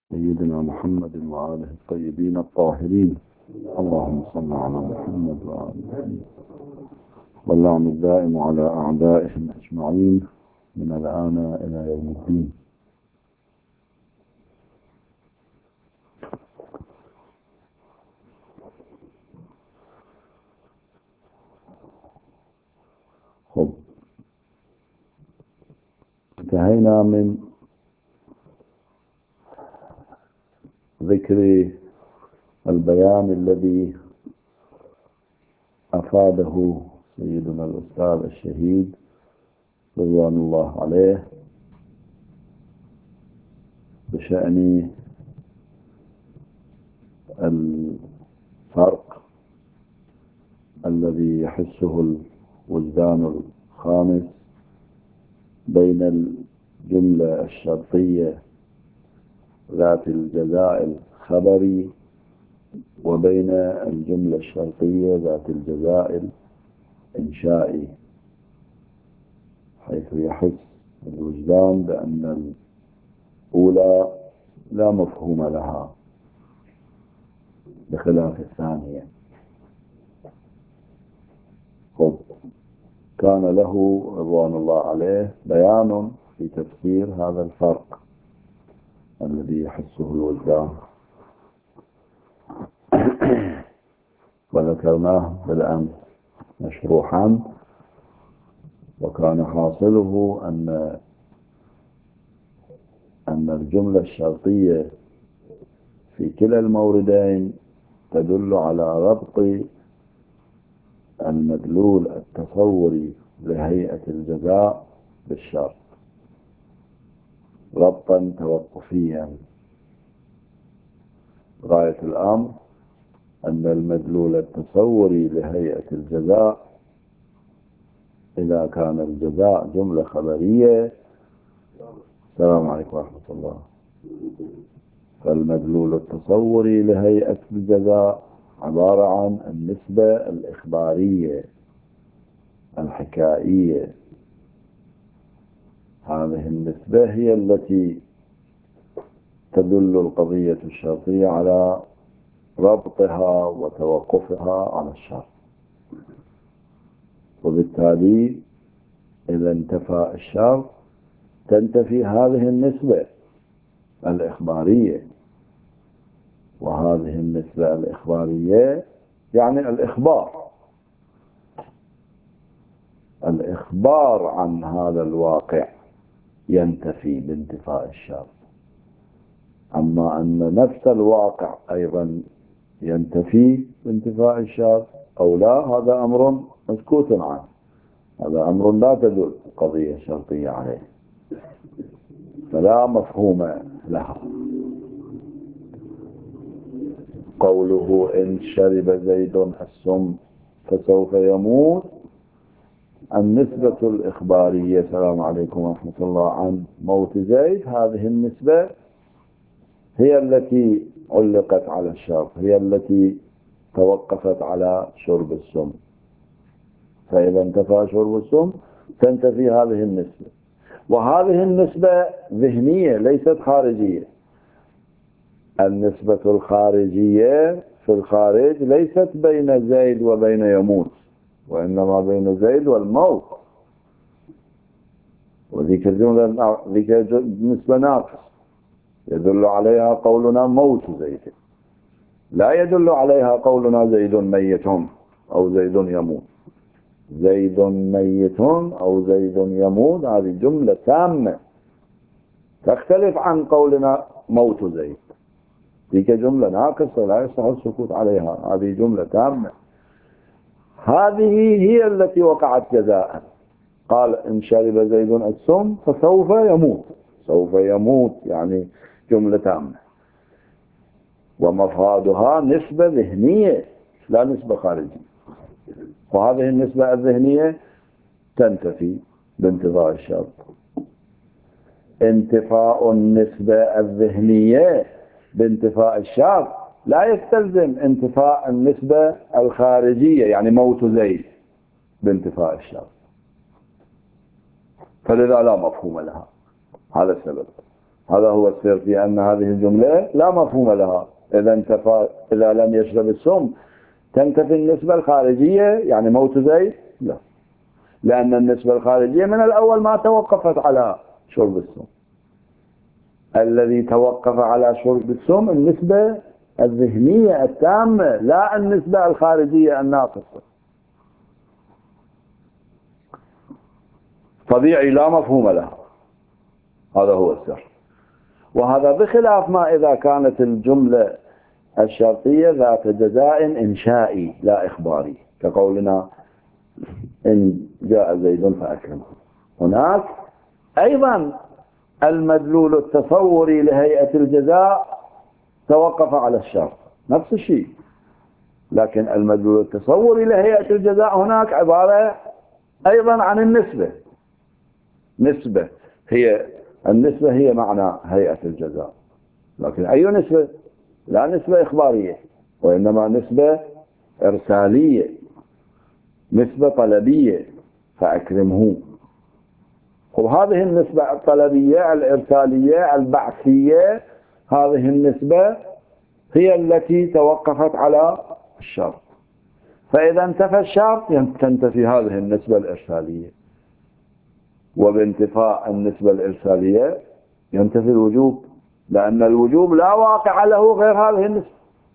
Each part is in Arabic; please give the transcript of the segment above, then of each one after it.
سيدنا محمد وآله الطيبين الطاهرين. اللهم صل على محمد وآل محمد، واللعن الدائم على أعدائهم أجمعين من الآن إلى يوم الدين. خب، انتهينا من ذكر البيان الذي أفاده سيدنا الأستاذ الشهيد رضوان الله عليه بشأن الفرق الذي يحسه الوجدان الخامس بين الجملة الشرطية ذات الجزاء الخبري وبين الجملة الشرطية ذات الجزاء الإنشائي، حيث يحس الوجدان بأن الأولى لا مفهوم لها بخلاف الثانية. خب، كان له رضوان الله عليه بيان في تفسير هذا الفرق الذي يحسه الوجدان، وذكرناه بالأمس مشروحا، وكان حاصله أن الجملة الشرطية في كلا الموردين تدل على ربط المدلول التصوري لهيئة الجزاء بالشرط ربطا توقفيا. غاية الأمر أن المدلول التصوري لهيئة الجزاء إذا كان الجزاء جملة خبرية، السلام عليكم ورحمة الله، فالمدلول التصوري لهيئة الجزاء عبارة عن النسبة الإخبارية الحكائية. هذه النسبة هي التي تدل القضية الشرطية على ربطها وتوقفها على الشرط، وبالتالي إذا انتفى الشرط تنتفي هذه النسبة الإخبارية، وهذه النسبة الإخبارية يعني الإخبار عن هذا الواقع ينتفي بانتفاء الشرط. أما أن نفس الواقع أيضا ينتفي بانتفاء الشرط أو لا، هذا أمر مسكوت عنه، هذا أمر لا تدل قضية شرطية عليه، فلا مفهوم لها. قوله إن شرب زيد السم فسوف يموت، النسبة الإخبارية السلام عليكم ورحمة الله عن موت زيد، هذه النسبة هي التي علقت على الشرط، هي التي توقفت على شرب السم، فإذا انتفى شرب السم تنتفي هذه النسبة. وهذه النسبة ذهنية ليست خارجية. النسبة الخارجية في الخارج ليست بين زيد وبين يموت، وإنما بين زيد والموت، وذيك الجملة ذيك نسبة ناقص يدل عليها قولنا موت زيد، لا يدل عليها قولنا زيد ميت أو زيد يموت. زيد ميت أو زيد يموت هذه جملة تامة تختلف عن قولنا موت زيد، ذيك جملة ناقصة لا يصح السكوت عليها، هذه جملة تامة. هذه هي التي وقعت جزاء. قال إن شرب زيد السم فسوف يموت، سوف يموت يعني جملة تامة، ومفادها نسبة ذهنية لا نسبة خارجية، وهذه النسبة الذهنية تنتفي بانتفاء الشرط. انتفاء النسبة الذهنية بانتفاء الشرط لا يستلزم انتفاء النسبة الخارجية يعني موت زيد بانتفاء الشرط، فلذا لا مفهوم لها. هذا السبب. هذا هو السر في أن هذه الجملة لا مفهوم لها. إذا لم يشرب السم تنتفي النسبة الخارجية، يعني موت زيد؟ لا، لأن النسبة الخارجية من الأول ما توقفت على شرب السم. الذي توقف على شرب السم النسبة الذهنية التامة، لا النسبة الخارجية الناقصة. طبيعي لا مفهوم لها، هذا هو السر. وهذا بخلاف ما إذا كانت الجملة الشرطية ذات جزاء إنشائي لا إخباري، كقولنا إن جاء زيد فأكرمه. هناك أيضا المدلول التصوري لهيئة الجزاء توقف على الشرط، نفس الشيء، لكن المدلول التصوري لهيئة الجزاء هناك عبارة أيضا عن النسبة. النسبة هي معنى هيئة الجزاء، لكن أي نسبة؟ لا نسبة إخبارية، وإنما نسبة إرسالية، نسبة طلبية، فأكرمه. وهذه النسبة الطلبية الإرسالية البعثية، هذه النسبة هي التي توقفت على الشرط، فإذا انتفى الشرط تنتفي هذه النسبة الإرسالية، وبانتفاء النسبة الإرسالية ينتفي الوجوب، لأن الوجوب لا واقع له غير هذه النسبة،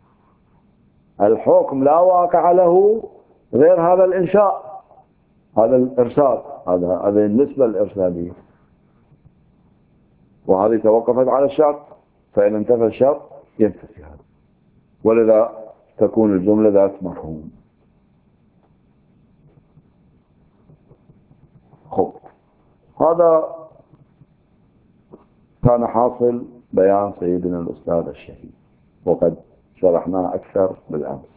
الحكم لا واقع له غير هذا الإنشاء، هذا الإرسال، هذه النسبة الإرسالية، وهذه توقفت على الشرط، فإن انتفى الشرط ينتفي هذا، ولذا تكون الجملة ذات مفهوم. هذا كان حاصل بيان سيدنا الأستاذ الشهيد، وقد شرحناه أكثر بالأمس.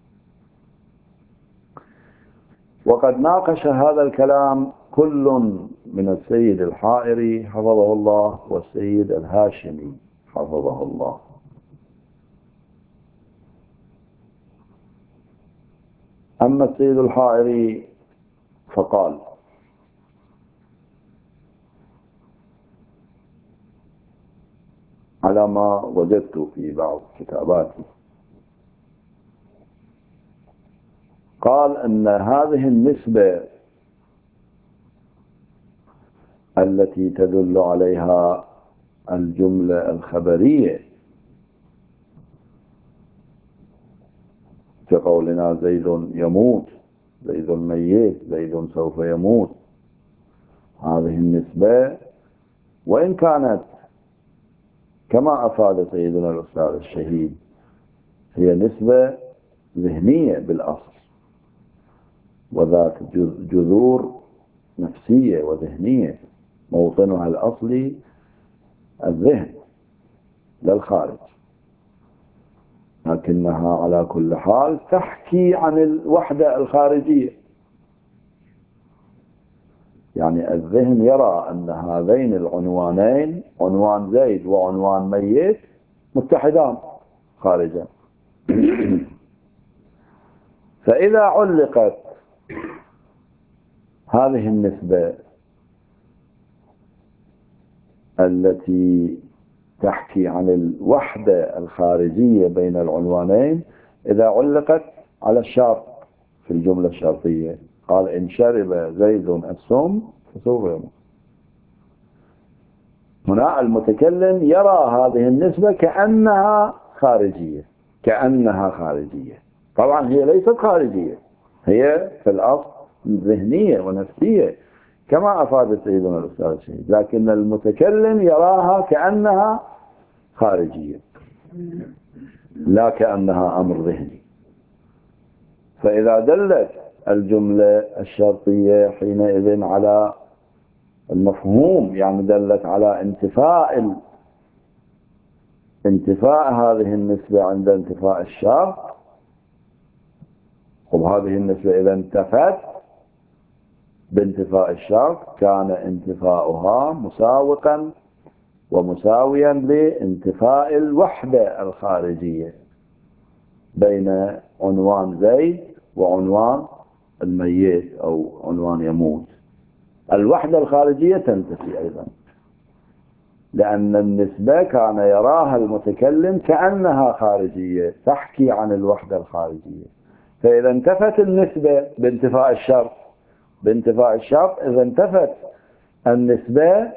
وقد ناقش هذا الكلام كل من السيد الحائري حفظه الله والسيد الهاشمي حفظه الله. أما السيد الحائري فقال: على ما وجدت في بعض كتاباتي، قال أن هذه النسبة التي تدل عليها الجملة الخبرية كقولنا زيد يموت، زيد ميت، زيد سوف يموت، هذه النسبة وإن كانت كما أفاد سيدنا الأستاذ الشهيد هي نسبة ذهنية بالأصل، وذات جذور نفسية وذهنية، موطنها الأصلي الذهن لا الخارج، لكنها على كل حال تحكي عن الوحدة الخارجية. يعني الذهن يرى أن هذين العنوانين، عنوان زيد وعنوان ميت، متحدان خارجا. فإذا علقت هذه النسبة التي تحكي عن الوحدة الخارجية بين العنوانين، إذا علقت على الشرط في الجملة الشرطية، قال إن شرب زيد السم فسوف يموت، هنا المتكلم يرى هذه النسبة كأنها خارجية، كأنها خارجية. طبعا هي ليست خارجية، هي في الأصل ذهنية ونفسية كما أفاد سيدنا الأستاذ الشهيد، لكن المتكلم يراها كأنها خارجية لا كأنها أمر ذهني. فإذا دلت الجملة الشرطية حينئذ على المفهوم، يعني دلت على انتفاء هذه النسبة عند انتفاء الشرط، وهذه النسبة إذا انتفت بانتفاء الشرط كان انتفاؤها مساوقا ومساويا لانتفاء الوحدة الخارجية بين عنوان زيد وعنوان الميت أو عنوان يموت. الوحدة الخارجية تنتفي أيضا، لأن النسبة كان يراها المتكلم كأنها خارجية، تحكي عن الوحدة الخارجية. فإذا انتفت النسبة بانتفاء الشرط إذا انتفت النسبة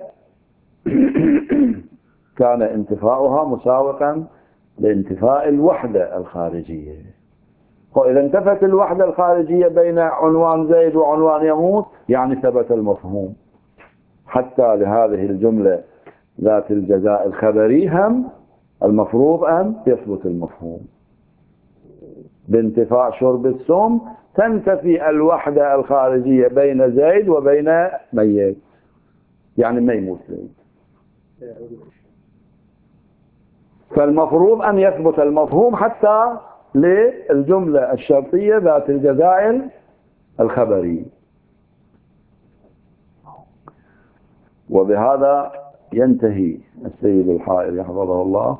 كان انتفاؤها مساوقا لانتفاء الوحدة الخارجية. وإذا انتفت الوحدة الخارجية بين عنوان زيد وعنوان يموت يعني ثبت المفهوم. حتى لهذه الجملة ذات الجزاء الخبري هم المفروض أن يثبت المفهوم. بانتفاء شرب السم تنتفي الوحدة الخارجية بين زيد وبين ميت، يعني ما يموت زيد. فالمفروض أن يثبت المفهوم حتى للجملة الشرطية ذات الجزاء الخبري. وبهذا ينتهي السيد الحائري حفظه الله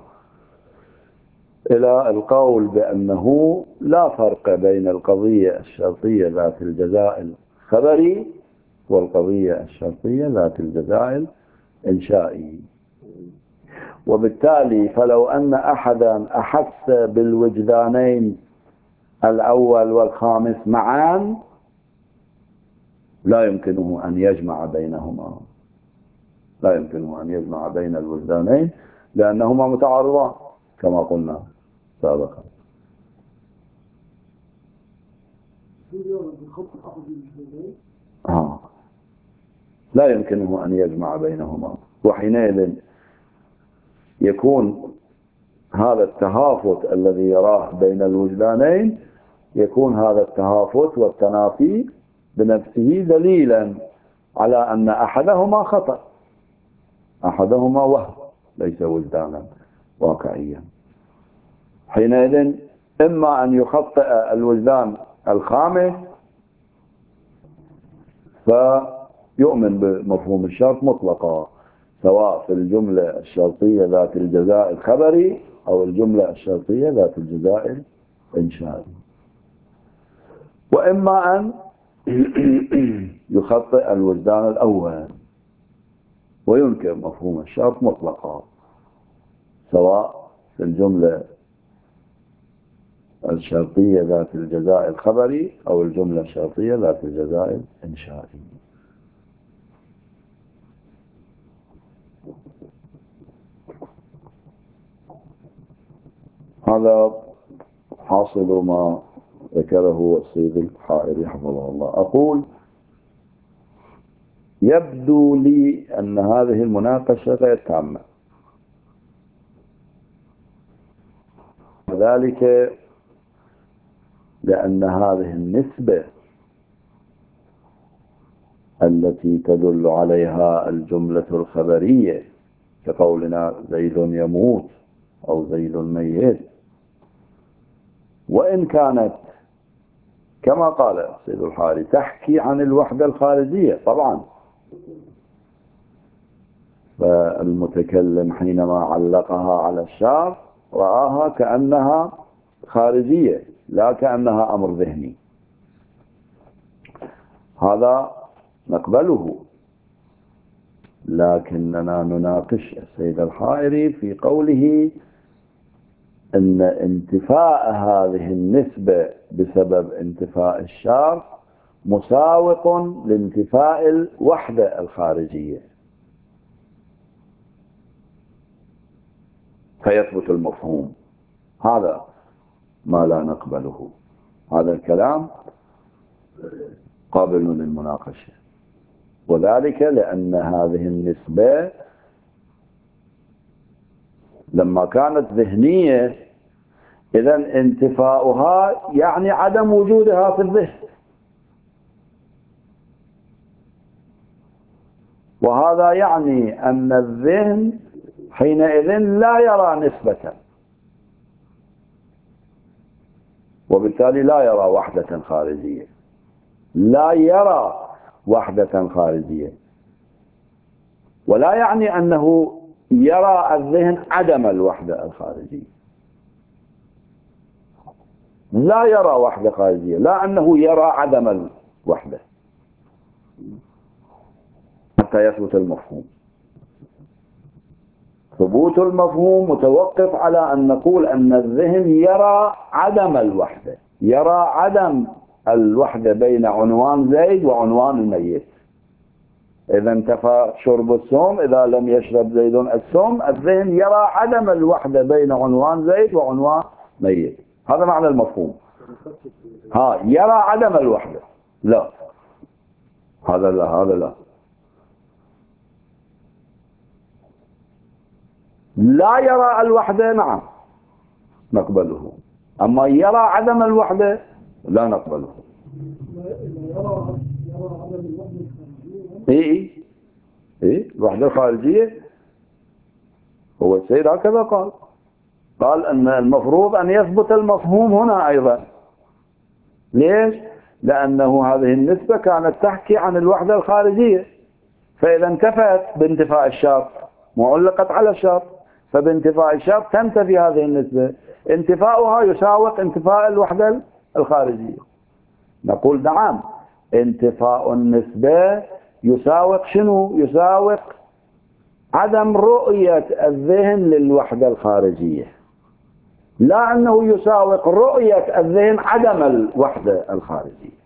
إلى القول بأنه لا فرق بين القضية الشرطية ذات الجزاء الخبري والقضية الشرطية ذات الجزاء الإنشائي. وبالتالي فلو أن أحدا أحس بالوجدانين الأول والخامس معا لا يمكنه أن يجمع بينهما، لا يمكنه أن يجمع بين الوجدانين لأنهما متعارضان كما قلنا سابقا. لا يمكنه أن يجمع بينهما، وحينئذ يكون هذا التهافت الذي يراه بين الوجدانين يكون هذا التهافت والتنافي بنفسه دليلا على أن أحدهما خطأ، أحدهما وهم ليس وجدانا واقعيا. حينئذ إما أن يخطئ الوجدان الخامس فيؤمن بمفهوم الشرط مطلقا، سواء في الجملة الشرطية ذات الجزاء الخبري أو الجملة الشرطية ذات الجزاء الإنشائي. وإما أن يخطئ الوجدان الأول وينكر مفهوم الشرط مطلقا، سواء في الجملة الشرطية ذات الجزاء الخبري أو الجملة الشرطية ذات الجزاء الإنشائي. هذا حاصل ما ذكره السيد الحائري حفظه الله. أقول يبدو لي أن هذه المناقشة غير تامة، وذلك لأن هذه النسبة التي تدل عليها الجملة الخبرية كقولنا زيد يموت أو زيد ميت، وإن كانت كما قال السيد الحائري تحكي عن الوحدة الخارجية طبعا، فالمتكلم حينما علقها على الشرط رآها كأنها خارجية لا كأنها أمر ذهني. هذا نقبله، لكننا نناقش السيد الحائري في قوله أن انتفاء هذه النسبة بسبب انتفاء الشرط مساوق لانتفاء الوحدة الخارجية، فيثبت المفهوم. هذا ما لا نقبله، هذا الكلام قابل للمناقشة، وذلك لأن هذه النسبة لما كانت ذهنية إذن انتفاؤها يعني عدم وجودها في الذهن، وهذا يعني أن الذهن حينئذ لا يرى نسبة، وبالتالي لا يرى وحدة خارجية، لا يرى وحدة خارجية. ولا يعني أنه يرى الذهن عدم الوحدة الخارجية، لا يرى وحدة خارجية، لا أنه يرى عدم الوحدة حتى يثبت المفهوم. ثبوت المفهوم متوقف على أن نقول أن الذهن يرى عدم الوحدة، يرى عدم الوحدة بين عنوان زيد وعنوان الميت. إذا انتفى شرب السم، إذا لم يشرب زيد السم، الذهن يرى عدم الوحدة بين عنوان زيد وعنوان ميت. هذا معنى المفهوم. يرى عدم الوحدة، لا هذا لا، هذا لا. لا يرى الوحدة نعم نقبله، أما يرى عدم الوحدة لا نقبله. إيه الوحدة الخارجية هو السيد هكذا قال أن المفروض أن يثبت المفهوم هنا أيضا. ليش؟ لأنه هذه النسبة كانت تحكي عن الوحدة الخارجية، فإذا انتفت بانتفاء الشرط، معلقت على الشرط، فبانتفاء الشرط تنتفي هذه النسبة، انتفاؤها يساوق انتفاء الوحدة الخارجية. نقول نعم، انتفاء النسبة يساوق شنو؟ يساوق عدم رؤية الذهن للوحدة الخارجية، لا أنه يساوق رؤية الذهن عدم الوحدة الخارجية.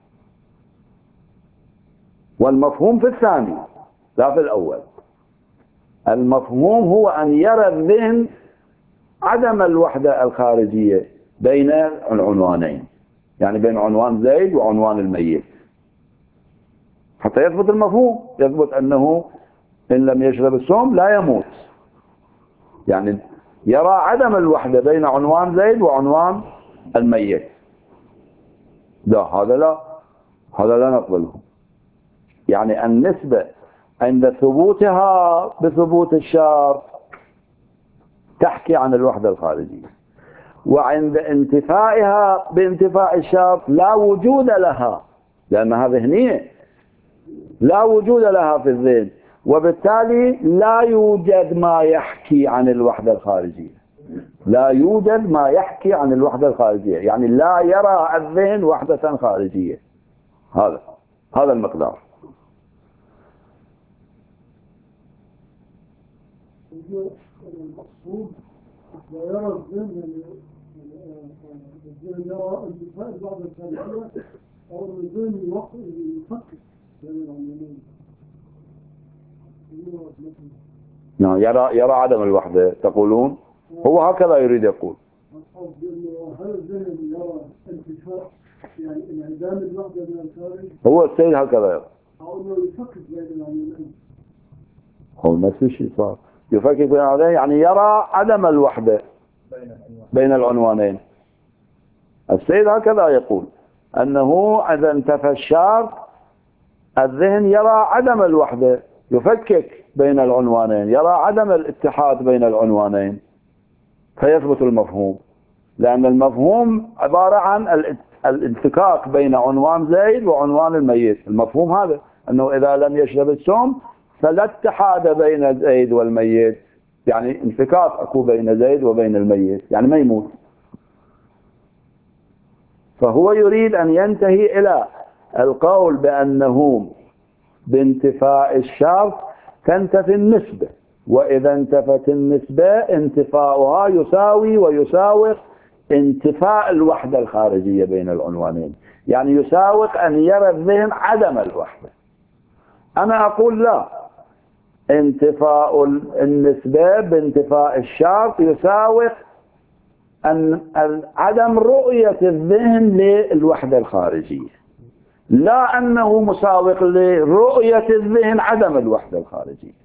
والمفهوم في الثاني لا في الأول. المفهوم هو أن يرى الذهن عدم الوحدة الخارجية بين العنوانين، يعني بين عنوان زيد وعنوان الميت، حتى يثبت المفهوم، يثبت أنه إن لم يشرب السم لا يموت. يعني يرى عدم الوحدة بين عنوان زيد وعنوان الميت. لا هذا لا، هذا لا نقبله. يعني النسبة عند ثبوتها بثبوت الشرط تحكي عن الوحدة الخارجية، وعند انتفائها بانتفاء الشرط لا وجود لها، لأنها ذهنية لا وجود لها في الذهن، وبالتالي لا يوجد ما يحكي عن الوحدة الخارجية، لا يوجد ما يحكي عن الوحدة الخارجية، يعني لا يرى الذهن وحدة خارجية. هذا المقدار. المقصود لا يرى الذهن، الذهن يرى انتفاء بعض الخارجية، أو الذهن يفكر يرى عدم الوحدة تقولون؟ هو هكذا يريد يقول. هل الذهن يرى انتفاء يعني انعدام الوحدة من الخارج؟ هو السيد هكذا يرى، أو أنه يفكر بين العنوانين. هو نفس الشيء صار، يفكك بين العنوانين، يعني يرى عدم الوحدة بين العنوانين. السيد هكذا يقول أنه إذا انتفى الشرط الذهن يرى عدم الوحدة، يفكك بين العنوانين، يرى عدم الاتحاد بين العنوانين، فيثبت المفهوم. لأن المفهوم عبارة عن الانفكاك بين عنوان زيد وعنوان الميت. المفهوم هذا أنه إذا لم يشرب السم فلا اتحاد بين زيد والميت، يعني انفكاك أكو بين زيد وبين الميت، يعني ما يموت. فهو يريد أن ينتهي إلى القول بأنه بانتفاء الشرط تنتفي النسبة، وإذا انتفت النسبة انتفاؤها يساوي ويساوق انتفاء الوحدة الخارجية بين العنوانين، يعني يساوق أن يرى الذهن عدم الوحدة. أنا أقول لا، انتفاء النسبة بانتفاء الشرط يساوق أن عدم رؤية الذهن للوحدة الخارجية، لا أنه مساوق لرؤية الذهن عدم الوحدة الخارجية.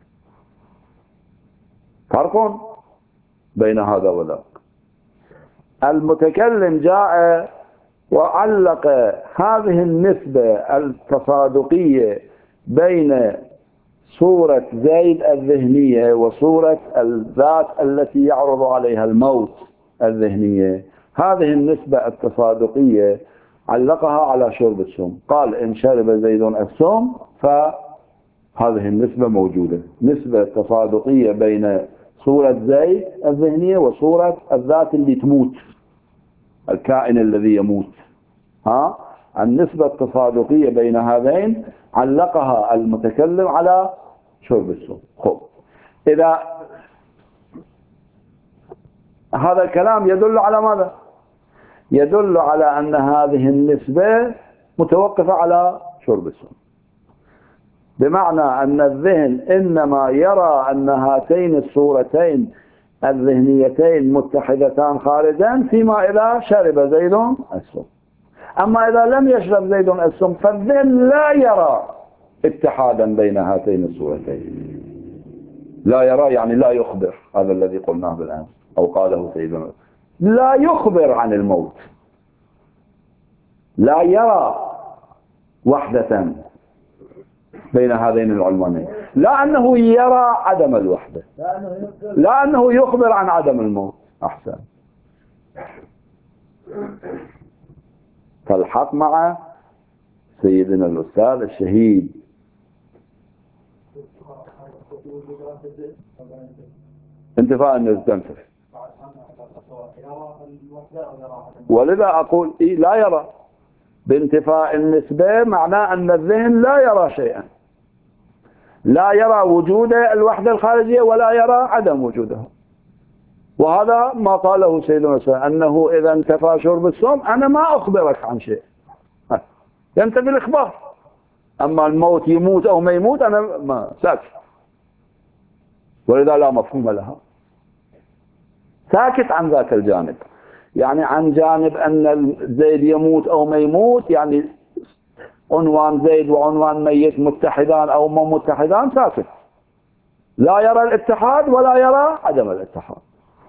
فرق بين هذا وذاك. المتكلم جاء وعلق هذه النسبة التصادقية بين صورة زيد الذهنية وصورة الذات التي يعرض عليها الموت الذهنية، هذه النسبة التصادقية علقها على شرب السم. قال إن شرب زيد السم فهذه النسبة موجودة، نسبة تصادقية بين صورة زيد الذهنية وصورة الذات اللي تموت، الكائن الذي يموت. النسبة التصادقية بين هذين علقها المتكلم على شرب السم. خب، إذا هذا الكلام يدل على ماذا؟ يدل على أن هذه النسبة متوقفة على شرب السم، بمعنى أن الذهن إنما يرى أن هاتين الصورتين الذهنيتين متحدتان خارجا فيما إذا شرب زيد السم. أما إذا لم يشرب زيد السم فالذهن لا يرى اتحادا بين هاتين الصورتين. لا يرى يعني لا يخبر، هذا الذي قلناه بالآن أو قاله سيدنا، لا يخبر عن الموت، لا يرى وحدة بين هذين العنوانين، لا أنه يرى عدم الوحدة، لا أنه يخبر عن عدم الموت. أحسن. فالحق مع سيدنا الأستاذ الشهيد. انتفاء أن تنتفي، ولذا أقول لا يرى بانتفاء النسبة، معناه أن الذهن لا يرى شيئا، لا يرى وجود الوحدة الخارجية ولا يرى عدم وجودها. وهذا ما قاله سيدنا الأستاذ أنه إذا انتفى شرب السم أنا ما أخبرك عن شيء، ينتفي الإخبار. أما الموت يموت أو ما يموت أنا ما ساكت، ولذا لا مفهوم لها، ساكت عن ذاك الجانب. يعني عن جانب أن زيد يموت أو ما يموت، يعني عنوان زيد وعنوان ميت متحدان أو ما متحدان، ساكت، لا يرى الاتحاد ولا يرى عدم الاتحاد.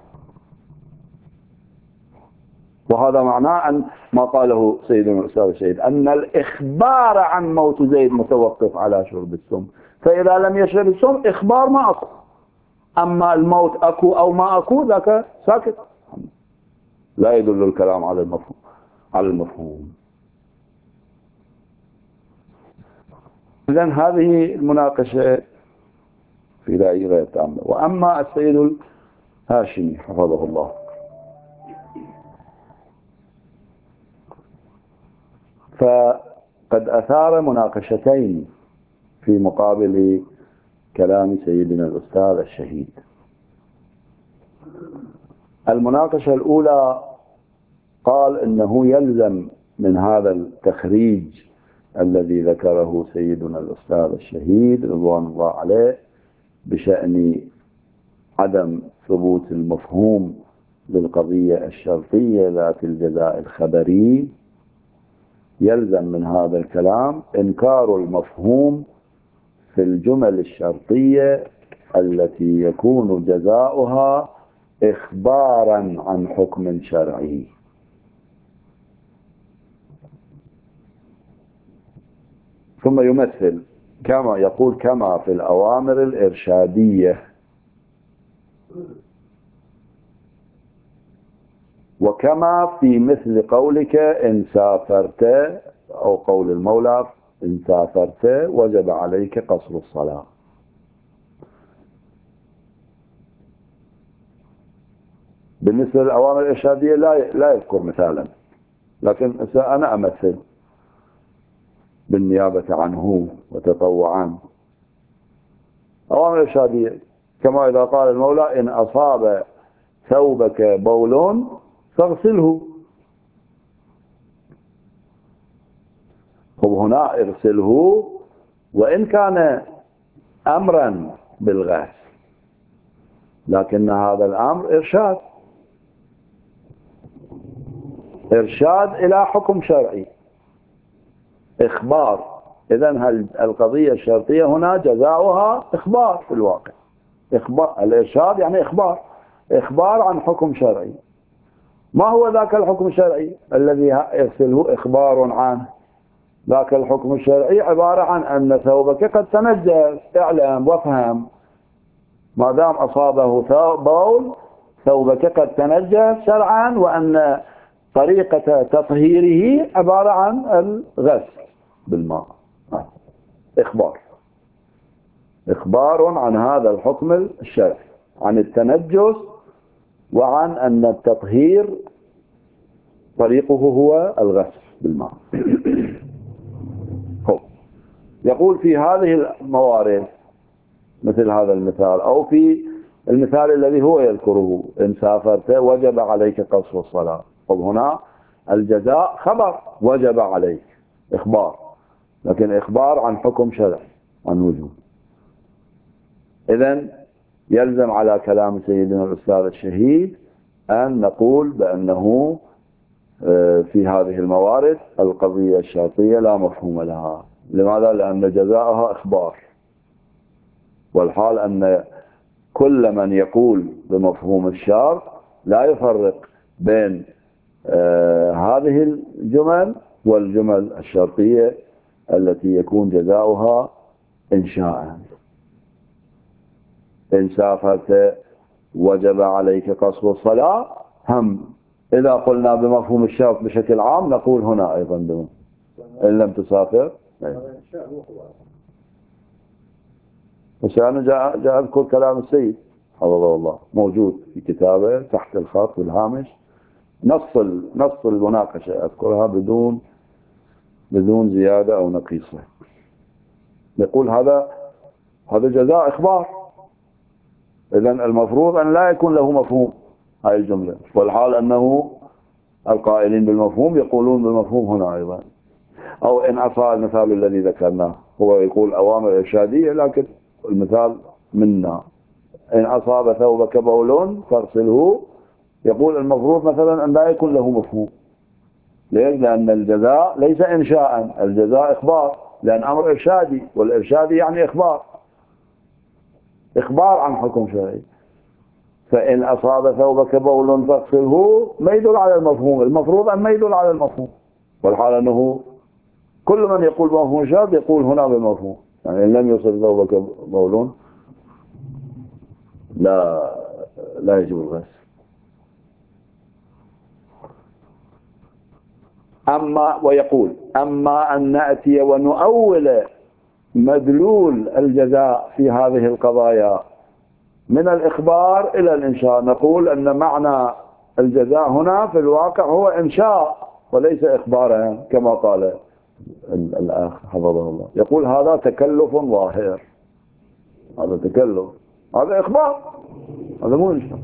وهذا معناه أن ما قاله سيدنا الأستاذ الشهيد أن الإخبار عن موت زيد متوقف على شرب السم، فإذا لم يشرب السم إخبار ما أكو، أما الموت أكو أو ما أكو ذاك ساكت، لا يدل الكلام على المفهوم. إذن هذه المناقشة في دائرة تامة. وأما السيد الهاشمي حفظه الله فقد أثار مناقشتين في مقابل كلام سيدنا الأستاذ الشهيد. المناقشة الأولى قال إنه يلزم من هذا التخريج الذي ذكره سيدنا الأستاذ الشهيد رضوان الله عليه بشأن عدم ثبوت المفهوم للقضية الشرطية ذات الجزاء الخبري، يلزم من هذا الكلام إنكار المفهوم في الجمل الشرطية التي يكون جزاؤها إخبارا عن حكم شرعي. ثم يمثل كما يقول كما في الأوامر الإرشادية، وكما في مثل قولك إن سافرت، أو قول المولى إن سافرت وجب عليك قصر الصلاة. بالنسبة للأوامر الإرشادية لا يذكر مثالا، لكن أنا أمثل بالنيابة عنه وتطوعا. أوامر إرشادية كما إذا قال المولى إن أصاب ثوبك بول فاغسله. هنا اغسله وإن كان أمرا بالغسل، لكن هذا الأمر إرشاد إلى حكم شرعي، إخبار. إذن القضية الشرطية هنا جزاؤها إخبار في الواقع. الإرشاد يعني إخبار عن حكم شرعي. ما هو ذاك الحكم الشرعي الذي يغسله؟ إخبار عنه. ذاك الحكم الشرعي عبارة عن أن ثوبك قد تنجس، اعلم وافهم، ما دام أصابه بول ثوبك قد تنجس شرعا، وأن طريقة تطهيره عبارة عن الغسل بالماء. إخبار عن هذا الحكم الشرعي، عن التنجس، وعن أن التطهير طريقه هو الغسل بالماء. يقول في هذه الموارد مثل هذا المثال، أو في المثال الذي هو يذكره: إن سافرت وجب عليك قصر الصلاة. طب هنا الجزاء خبر، وجب عليك إخبار، لكن إخبار عن حكم شرعي، عن وجوب. إذن يلزم على كلام سيدنا الأستاذ الشهيد أن نقول بأنه في هذه الموارد القضية الشرطية لا مفهوم لها. لماذا؟ لأن جزاءها إخبار، والحال أن كل من يقول بمفهوم الشرط لا يفرق بين هذه الجمل والجمل الشرطية التي يكون جزاؤها إنشاء. إن سافرت وجب عليك قصر الصلاة، هم إذا قلنا بمفهوم الشرط بشكل عام نقول هنا أيضا إن لم تسافر. بس أنا جاء أذكر كلام السيد حفظه الله موجود في كتابه تحت الخط والهامش، نص المناقشة أذكرها بدون زيادة أو نقيصة. يقول هذا جزاء إخبار، إذن المفروض أن لا يكون له مفهوم هاي الجملة، والحال أنه القائلين بالمفهوم يقولون بالمفهوم هنا أيضا. أو إن أصاب المثال الذي ذكرناه، هو يقول أوامر إرشادية لكن المثال منا: إن أصاب ثوبك بول فاغسله. يقول المفروض مثلا أن لا يكون له مفهوم. ليش؟ لأن الجزاء ليس إنشاء، الجزاء إخبار، لأن أمر إرشادي، والإرشادي يعني إخبار عن حكم شرعي. فإن أصاب ثوبك بول فاغسله ما يدل على المفهوم، المفروض أن ما يدل على المفهوم، والحال أنه كل من يقول بمفهوم الشرط يقول هنا بالمفهوم. يعني إن لم يصب ثوبك بول لا يجب الغسل. ويقول: أما أن نأتي ونؤول مدلول الجزاء في هذه القضايا من الإخبار إلى الإنشاء، نقول أن معنى الجزاء هنا في الواقع هو إنشاء وليس إخبارا كما قال الأخ حفظه الله. يقول هذا تكلف ظاهر، هذا تكلف، هذا إخبار، هذا مو إنشاء.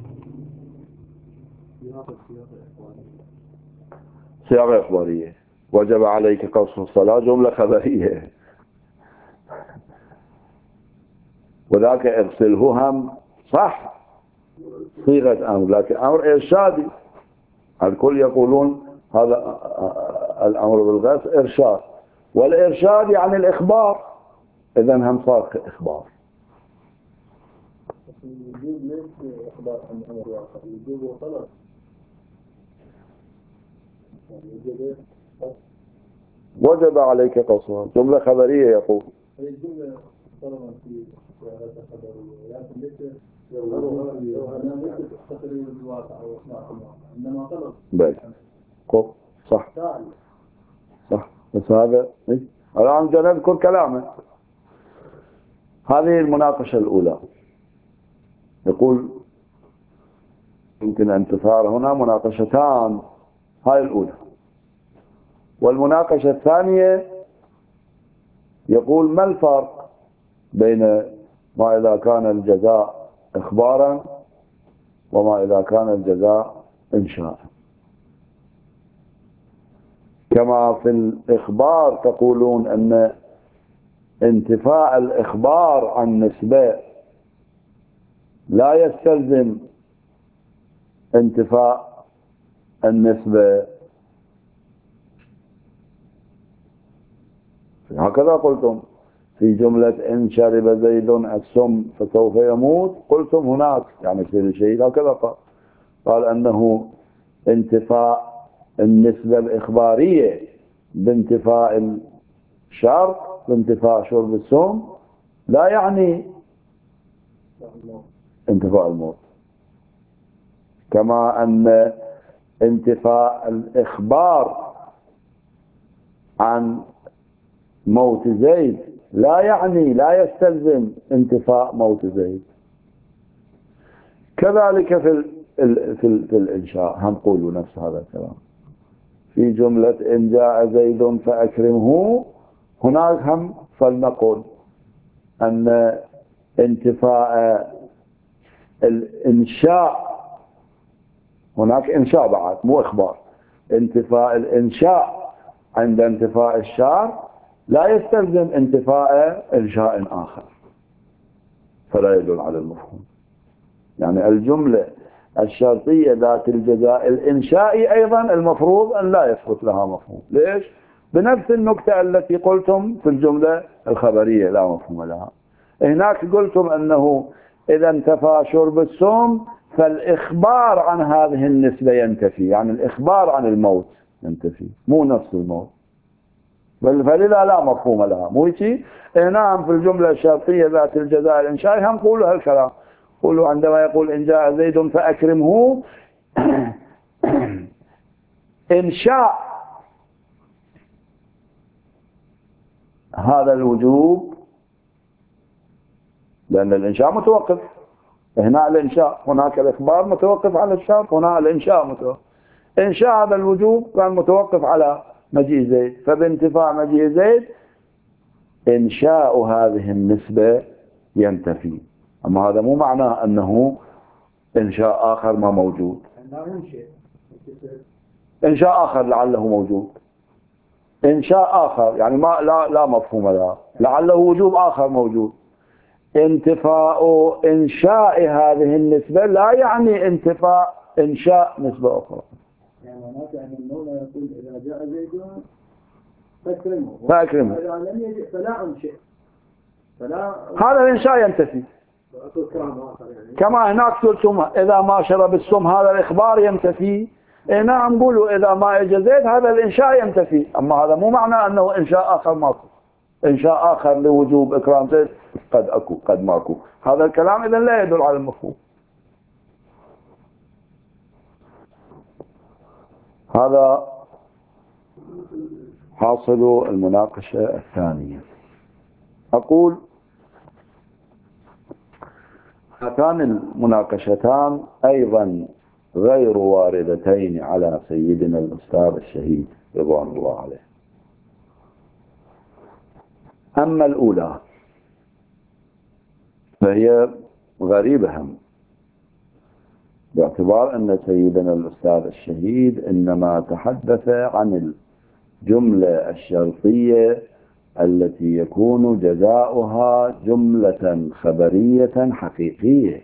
صياغة إخبارية. وجب عليك قصر الصلاة جملة خبرية، وذاك اغسله هم صح صيغة أمر، لكن أمر إرشادي. الكل يقولون هذا الأمر بالغسل إرشاد، والإرشاد يعني الإخبار، إذن هم صار إخبار. الوجوب ليس إخبار عن أمر واقع، الوجوب وطلب. وجب عليك قصر جملة خبرية يقول. الجملة طلبا في هذا خبرية، لكن ليس تقرير الواقع أو إصلاح الواقع، إنما طلب. بل صح بس هذا الآن نذكر كلامه. هذه المناقشة الأولى. يقول يمكن أن تثار هنا مناقشتان، هاي الأولى. والمناقشة الثانية يقول: ما الفرق بين ما إذا كان الجزاء إخبارا وما إذا كان الجزاء إنشاء؟ كما في الإخبار تقولون أن انتفاء الإخبار عن نسبة لا يستلزم انتفاء النسبة، هكذا قلتم في جملة: إن شرب زيد السم فسوف يموت. قلتم هناك يعني في الشيء هكذا قال أنه انتفاء النسبة الإخبارية بانتفاء الشرط، بانتفاء شرب السم، لا يعني انتفاء الموت. كما أن انتفاء الإخبار عن موت زيد لا يستلزم انتفاء موت زيد. كذلك في الإنشاء هم قولوا نفس هذا الكلام. في جملة إن جاء زيد فأكرمه، هناك هم فلنقل أن انتفاء الإنشاء، هناك إنشاء بعد مو إخبار. انتفاء الإنشاء عند انتفاء الشرط لا يستلزم انتفاء إنشاء آخر، فلا يدل على المفهوم. يعني الجملة الشرطية ذات الجزاء الإنشائي أيضا المفروض أن لا يثبت لها مفهوم. ليش؟ بنفس النكتة التي قلتم في الجملة الخبرية لا مفهوم لها. هناك قلتم أنه إذا انتفى شرب السم فالإخبار عن هذه النسبة ينتفي، يعني الإخبار عن الموت ينتفي، مو نفس الموت، فلذا لا مفهوم لها. مو هيك؟ نعم، في الجملة الشرطية ذات الجزاء الإنشائي هم قولوا هالكلام. قولوا عندما يقول إن جاء زيد فأكرمه إنشاء هذا الوجوب، لأن الإنشاء متوقف. هنا الإنشاء، هناك الإخبار متوقف على الشرط، هنا الإنشاء متوقف. إنشاء هذا الوجوب كان متوقف على مجيء زيد، فبانتفاع مجيء زيد إنشاء هذه النسبة ينتفي. أما هذا مو معناه أنه إنشاء آخر ما موجود. إنشاء آخر لعله موجود، إنشاء آخر يعني ما لا مفهوم لها، لعله وجوب آخر موجود. انتفاء إنشاء هذه النسبة لا يعني انتفاء إنشاء نسبة أخرى. يعني معناته أن المولى يقول إذا جاء زيد فأكرمه إذا لم يجئ فلا أنشئ، هذا الإنشاء ينتفي. كما هناك قلتم إذا ما شرب السم هذا الإخبار ينتفي. نعم، قولوا إذا ما إجا زيد هذا الإنشاء ينتفي. أما هذا مو معنى أنه إنشاء آخر ماكو، إنشاء آخر لوجوب إكرام زيد قد أكو قد ماكو. هذا الكلام إذن لا يدل على المفهوم. هذا حاصل المناقشة الثانية. أقول هاتان المناقشتان أيضا غير واردتين على سيدنا الأستاذ الشهيد رضوان الله عليه. أما الأولى فهي غريبة هم، باعتبار أن سيدنا الأستاذ الشهيد إنما تحدث عن الجملة الشرطية التي يكون جزاؤها جملة خبرية حقيقية،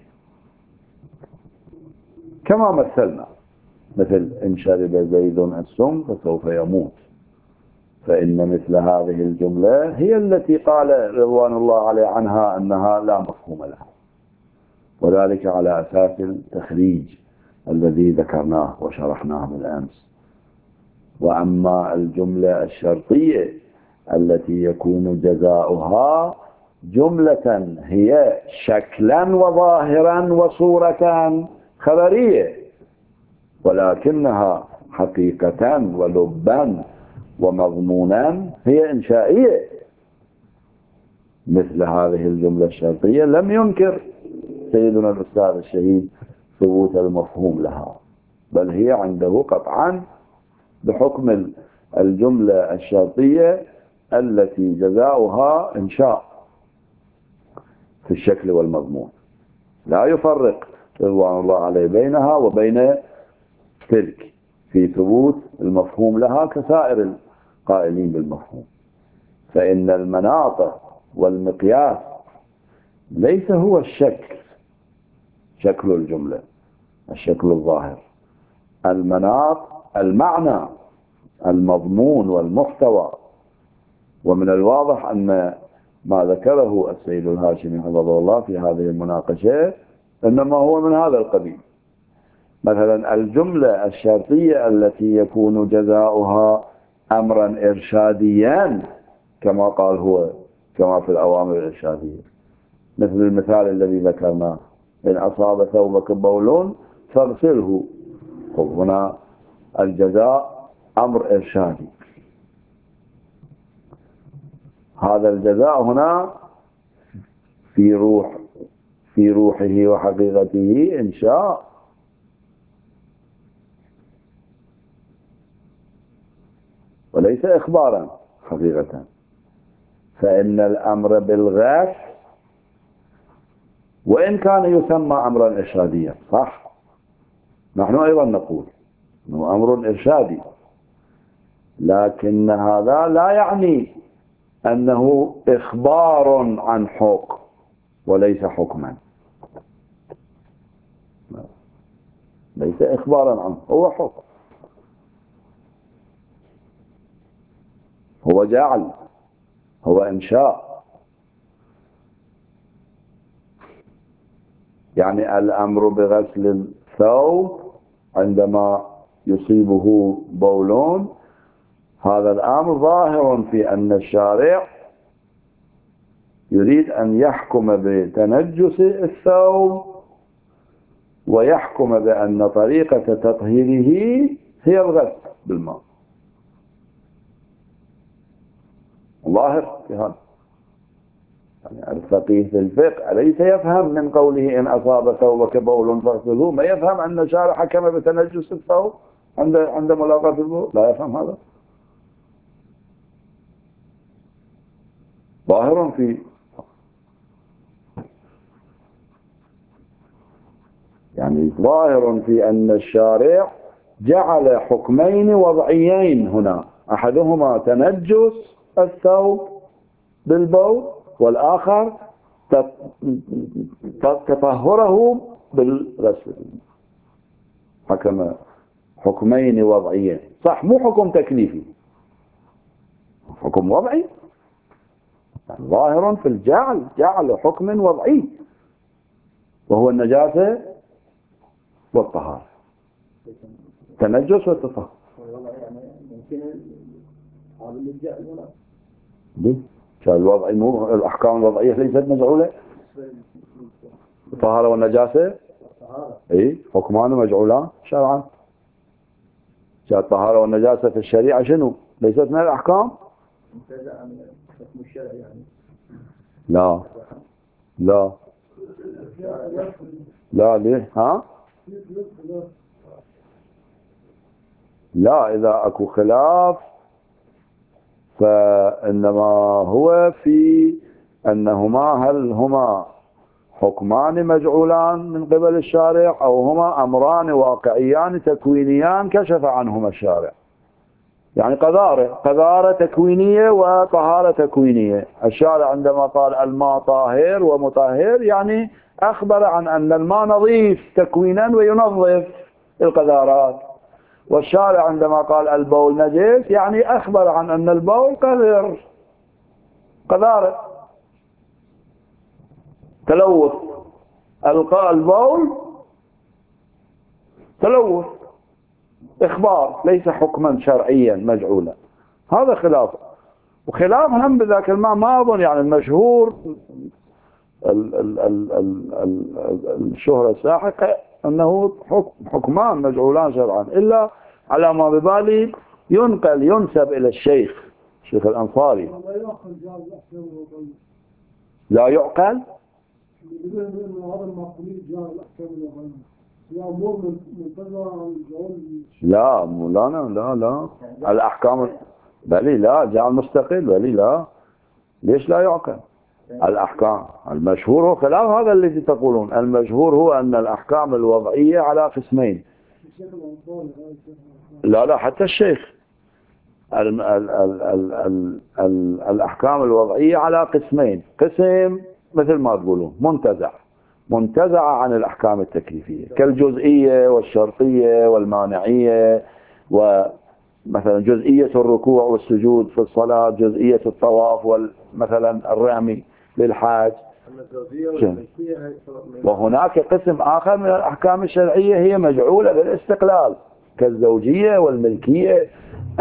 كما مثلنا، مثل إن شرب زيد السم فسوف يموت، فإن مثل هذه الجملة هي التي قال رضوان الله عليه عنها أنها لا مفهوم لها، وذلك على أساس التخريج الذي ذكرناه وشرحناه بالأمس. وأما الجملة الشرطية التي يكون جزاؤها جملة هي شكلا وظاهرا وصورة خبرية، ولكنها حقيقة ولبا ومضمونا هي إنشائية، مثل هذه الجملة الشرطية لم ينكر سيدنا الأستاذ الشهيد ثبوت المفهوم لها، بل هي عنده قطعا بحكم الجملة الشرطية التي جزاؤها إنشاء في الشكل والمضمون، لا يفرق رضوان الله عليه بينها وبين تلك في ثبوت المفهوم لها كسائر القائلين بالمفهوم. فإن المناط والمقياس ليس هو الشكل، شكل الجملة، الشكل الظاهر. المناط المعنى، المضمون والمحتوى. ومن الواضح أن ما ذكره السيد الهاشمي حفظه الله في هذه المناقشة إنما هو من هذا القبيل. مثلا الجملة الشرطية التي يكون جزاؤها أمرا إرشاديا كما قال هو، كما في الأوامر الإرشادية، مثل المثال الذي ذكرناه إن أصاب ثوبك بول فاغسله. هنا الجزاء أمر إرشادي، هذا الجزاء هنا في روحه وحقيقته إنشاء، وليس إخبارا حقيقة. فإن الأمر بالغاش وإن كان يسمى أمرا إرشاديا، صح، نحن أيضا نقول أنه أمر إرشادي، لكن هذا لا يعني أنه إخبار عن حكم وليس حكما، ليس إخبارا عنه، هو حكم، هو جعل، هو إنشاء. يعني الأمر بغسل الثوب عندما يصيبه بول، هذا الأمر ظاهر في أن الشارع يريد أن يحكم بتنجس الثوب، ويحكم بأن طريقة تطهيره هي الغسل بالماء، ظاهر في هذا. يعني الفقيه في الفقه أليس يفهم من قوله إن أصاب ثوبك بول فاغسله، ما يفهم أن الشارع حكم بتنجس الثوب عند ملاقاة البول، لا يفهم هذا، ظاهر في، يعني ظاهر في أن الشارع جعل حكمين وضعيين هنا، أحدهما تنجس الثوب بالبول، والآخر تطهره بالغسل. حكم حكمين وضعيين، صح، مو حكم تكليفي، حكم وضعي، يعني ظاهر في الجعل، جعل حكم وضعي وهو النجاسة والطهارة، تنجس والتطهر. الوضعي مو الأحكام الوضعية ليست مجعولة، الطهارة والنجاسة اي حكمان مجعولان شرعا. الطهارة والنجاسة في الشريعة شنو؟ ليست من الأحكام؟ لا لا لا، ليه؟ ها؟ لا، إذا أكو خلاف فإنما هو في أنهما هل هما حكمان مجعولان من قبل الشارع أو هما أمران واقعيان تكوينيان كشف عنهما الشارع. يعني قذارة تكوينية وطهارة تكوينية. الشارع عندما قال الماء طاهر ومطهر يعني أخبر عن أن الماء نظيف تكوينا وينظف القذارات، والشارع عندما قال البول نجس يعني أخبر عن أن البول قذارة تلوث، ألقى البول تلوث، إخبار ليس حكما شرعيا مجعولا. هذا خلاف، وخلاف هم بذاك الماء ما أظن يعني المشهور الشهرة الساحقة أنه حكمان مجعولان شرعا، إلا على ما ببالي ينسب إلى الشيخ الأنصاري. لا يعقل؟ لا مولانا، لا الأحكام بلي لا جعل مستقل، بلي لا، ليش لا يعقل؟ الأحكام المشهور هو خلاف هذا الذي تقولون، المشهور هو أن الأحكام الوضعية على قسمين. لا حتى الشيخ الأحكام الوضعية على قسمين، قسم مثل ما تقولون منتزع عن الأحكام التكليفية كالجزئية والشرطية والمانعية، ومثلا جزئية الركوع والسجود في الصلاة، جزئية الطواف مثلا الرمي للحاج. وهناك قسم آخر من الأحكام الشرعية هي مجعولة بالاستقلال كالزوجية والملكية.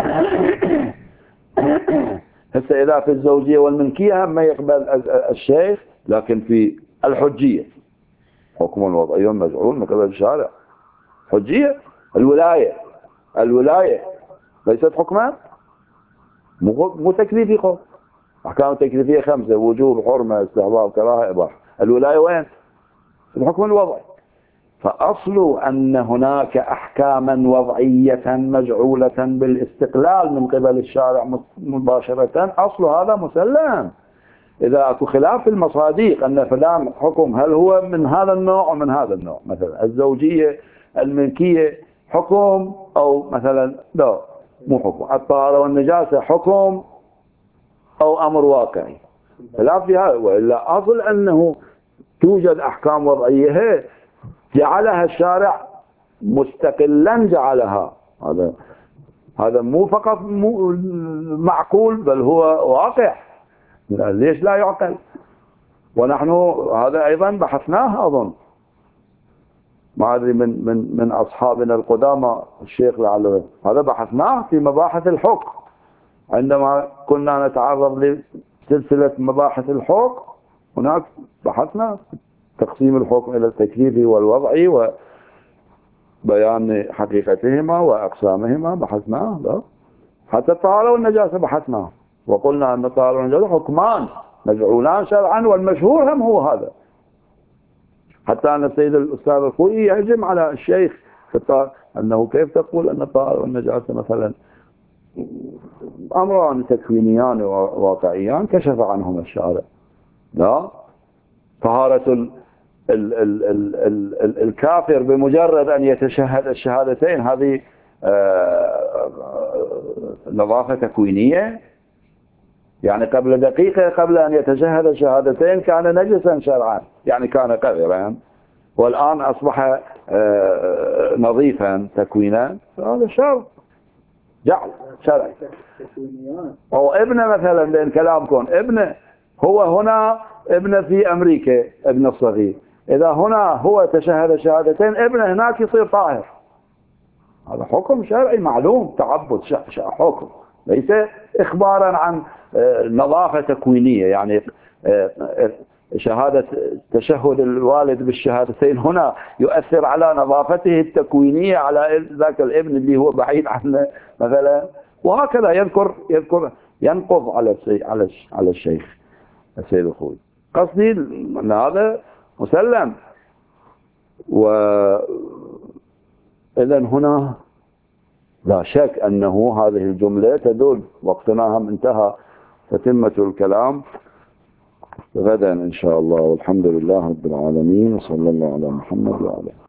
هسه إذا في الزوجية والملكية هم ما يقبل الشيخ، لكن في الحجية حكم وضعي مجعول من قبل الشارع. حجية الولاية ليست حكما، مو تكليفي خالص. أحكام تكليفية 5: وجوب، حرمة، استحباب، كراهة، إباحة. الولاية وين؟ الحكم الوضعي. فأصل أن هناك أحكاما وضعية مجعولة بالاستقلال من قبل الشارع مباشرة، أصل هذا مسلم، إذا أكو خلاف في المصادق أن فلان حكم هل هو من هذا النوع أو من هذا النوع، مثلا الزوجية الملكية حكم أو مثلا لا مو حكم، الطهارة والنجاسة حكم أو أمر واقعي، خلاف في هذا. وإلا أصل أنه توجد أحكام وضعية جعلها الشارع مستقلا، جعلها هذا مو فقط معقول بل هو واقع، ليش لا يعقل؟ ونحن هذا أيضا بحثناه، أظن ما أدري من أصحابنا القدامى الشيخ لعله، هذا بحثناه في مباحث الحكم عندما كنا نتعرض لسلسلة مباحث الحكم. هناك بحثنا تقسيم الحكم إلى التكليفي والوضعي وبيان حقيقتهما وأقسامهما، بحثناه. لا حتى الطهارة والنجاسة بحثناه، وقلنا أن الطهارة والنجاسة حكمان مجعولان شرعا، والمشهور هم هو هذا. حتى أن السيد الأستاذ الخوئي يهجم على الشيخ أنه كيف تقول أن الطهارة والنجاسة مثلا أمران تكوينيان وواقعيان كشف عنهما الشارع. لا، طهارة الكافر بمجرد أن يتشهد الشهادتين هذه نظافة تكوينية، يعني قبل دقيقة قبل أن يتشهد الشهادتين كان نجسا شرعا، يعني كان قذرا، والآن أصبح نظيفا تكوينا، هذا شرط جعل شرعي. أو ابنه مثلا بين كلامكم، ابنه هو هنا ابنه في أمريكا، ابنه الصغير، إذا هنا هو تشهد شهادتين ابنه هناك يصير طاهر، هذا حكم شرعي معلوم، تعبد حكم، ليس إخبارا عن نظافة تكوينية. يعني شهادة تشهد الوالد بالشهادتين هنا يؤثر على نظافته التكوينية على ذاك الابن اللي هو بعيد عنه مثلا، وهكذا ينقض على الشيخ السيد الخوي. قصدي أن هذا مسلم. وإذن هنا لا شك أنه هذه الجملة تدل. وقتنا هم انتهى، فتمة الكلام غدا إن شاء الله، والحمد لله رب العالمين، وصلى الله على محمد وعلى